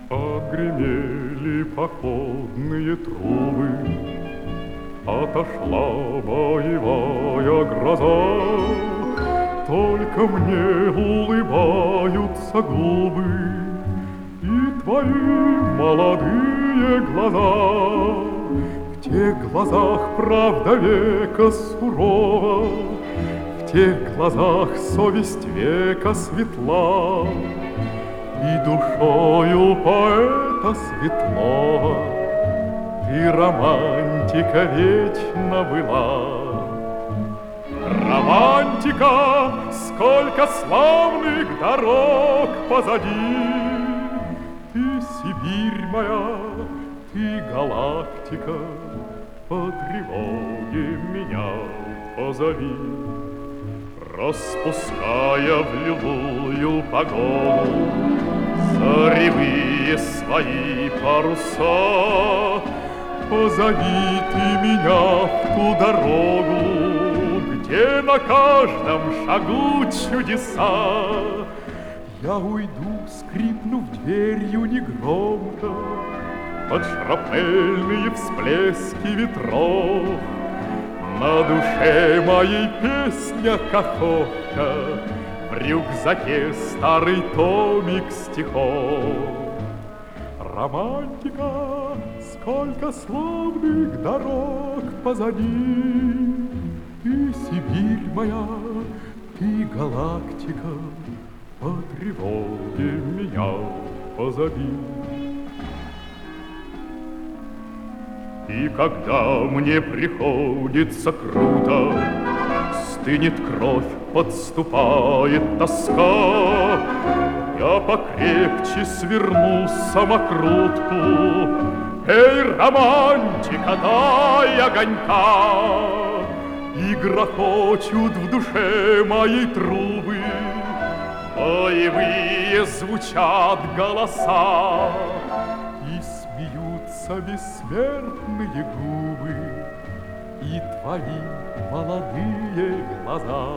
Огремели походные трубы, отошла боевая гроза. Только мне улыбаются губы и твои молодые глаза. В тех глазах правда века сурова, в тех глазах совесть века светла. И душою поэта светлого ты, романтика, вечно была. Романтика, сколько славных дорог позади. Ты, Сибирь моя, ты, галактика, по тревоге меня позови. Распуская в любую погоду заревые свои паруса, позови ты меня в ту дорогу, где на каждом шагу чудеса. Я уйду, скрипнув дверью негромко, под шрапнельные всплески ветров. На душе моей песня каховка, в рюкзаке старый томик стихов. Романтика, сколько славных дорог позади. Ты, Сибирь моя, ты, галактика, по тревоге меня позови. И когда мне приходится круто, стынет кровь, подступает тоска, я покрепче сверну самокрутку. Эй, романтика, дай огонька! И грохочут в душе моей трубы, боевые звучат голоса. Бессмертные губы и твои молодые глаза.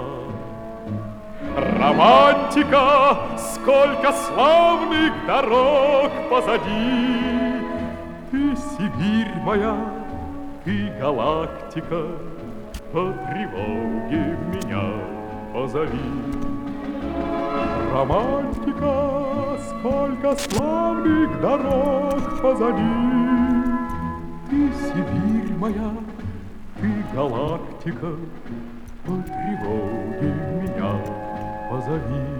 Романтика, сколько славных дорог позади. Ты, Сибирь моя, ты, галактика, по тревоге меня позови. Романтика, сколько славных дорог позади. Ты, Сибирь моя, ты, галактика, по тревоге меня позови.